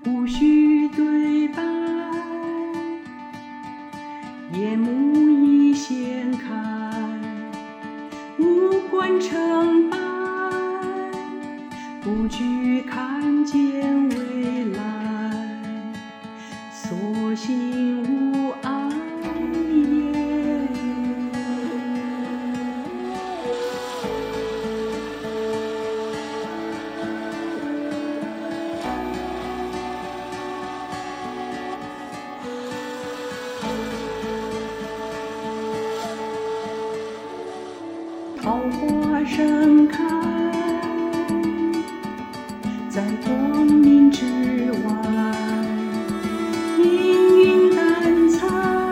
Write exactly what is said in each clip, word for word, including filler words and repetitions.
无需对白，夜幕已掀开，无关成败，不惧看见未来，所幸无碍也。桃花盛开，在光明之外，阴云淡彩，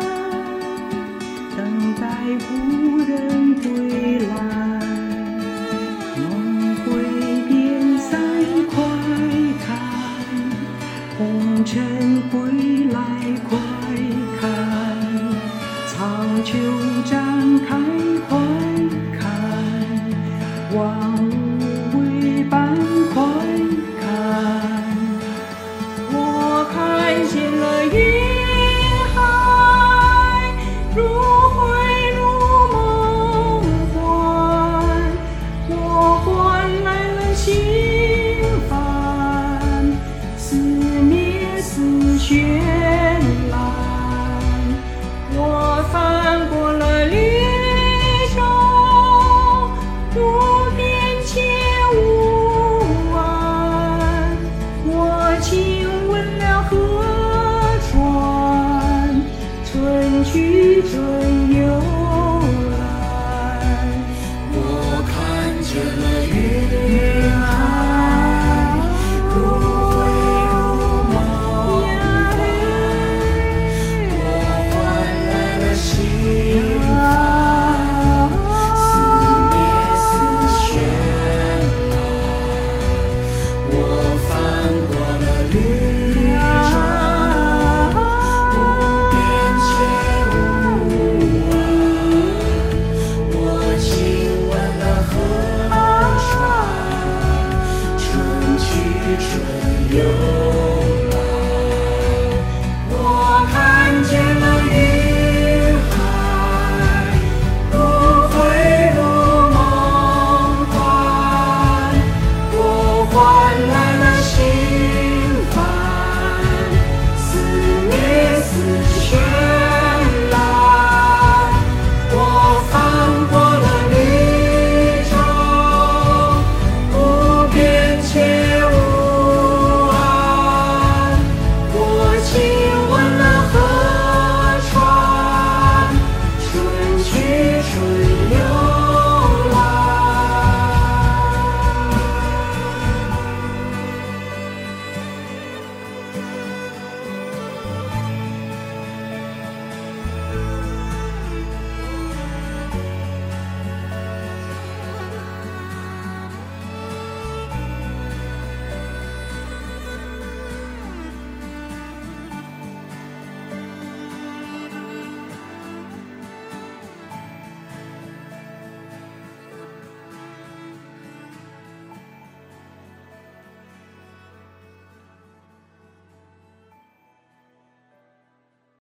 等待故人归来。梦回便赛快开，红尘归来快开，苍穹展开快开，万物为般快开。我看见了云海，如幻如梦幻，我换来了心烦，思灭思绚烂。我翻过了绿洲，路边且无岸，我亲吻了河川，春去春又来。 我看见了月